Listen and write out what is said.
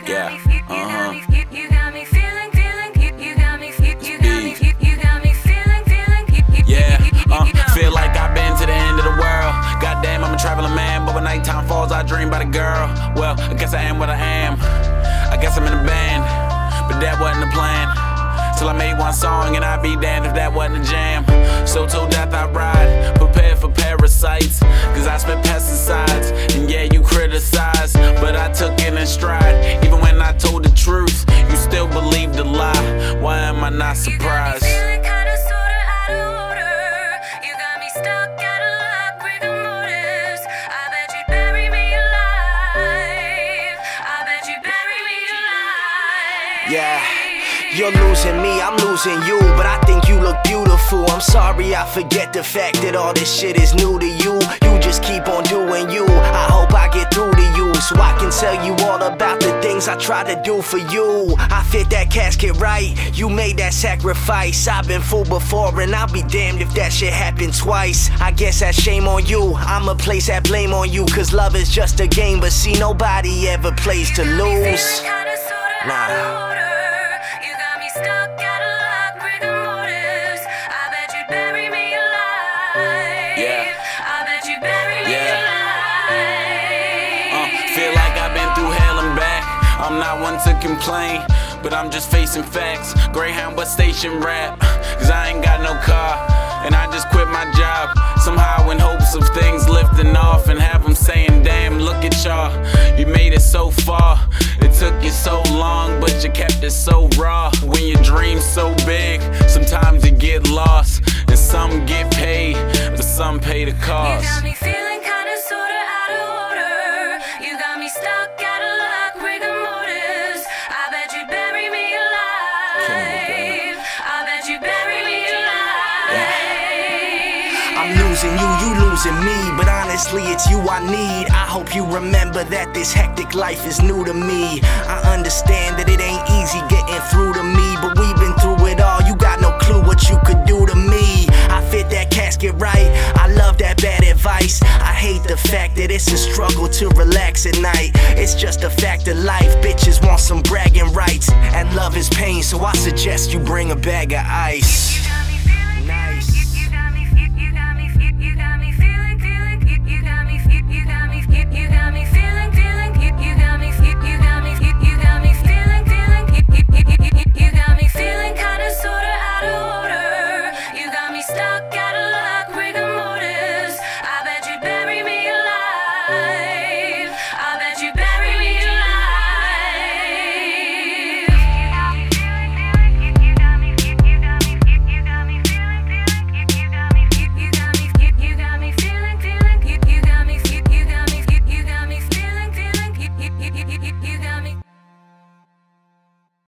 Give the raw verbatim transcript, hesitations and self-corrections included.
Yeah, uh-huh. You got me feeling, feeling, you got me, you got me, you got me feeling, feeling, yeah, uh, feel like I've been to the end of the world. Goddamn, I'm a traveling man, but when nighttime falls, I dream about a girl. Well, I guess I am what I am. I guess I'm in a band, but that wasn't the plan. Till I made one song, and I'd be damned if that wasn't a jam. So till death I ride, prepared for parasites, cause I spit pesticides. And yeah, you criticize, but I took it in stride. Even when I told the truth, you still believed the lie. Why am I not surprised? You got me feeling kinda sorta out of order. You got me stuck out of luck, rigor mortis. I bet you'd bury me alive. I bet you'd bury me alive. Yeah. You're losing me, I'm losing you, but I think you look beautiful. I'm sorry I forget the fact that all this shit is new to you. You just keep on doing you. I hope I get through to you, so I can tell you all about the things I try to do for you. I fit that casket right, you made that sacrifice. I've been fooled before and I'll be damned if that shit happened twice. I guess that's shame on you, I'ma place that blame on you, cause love is just a game, but see nobody ever plays to lose. Nah. Stuck out of luck, rigor mortis. I bet you'd bury me alive. Yeah. I bet you'd bury me Yeah. alive. Uh, feel like I've been through hell and back. I'm not one to complain, but I'm just facing facts. Greyhound, what station rap? Cause I ain't got no car, and I just quit my job. Somehow in hopes of things lifting off, and have them saying, damn, look at y'all. You made it so far. It took you so long, but you kept it so raw. When your dream's so big, sometimes you get lost. And some get paid, but some pay the cost. You got me feeling kinda sorta out of order. You got me stuck out of luck, rigor mortis. I bet you'd bury me alive. I bet you'd bury me alive. I'm losing you, you losing me, but honestly it's you I need. I hope you remember that this hectic life is new to me. I understand that it ain't easy getting through to me, but we've been through it all, you got no clue what you could do to me. I fit that casket right, I love that bad advice. I hate the fact that it's a struggle to relax at night. It's just a fact of life, bitches want some bragging rights. And love is pain, so I suggest you bring a bag of ice. You got me feeling Nice.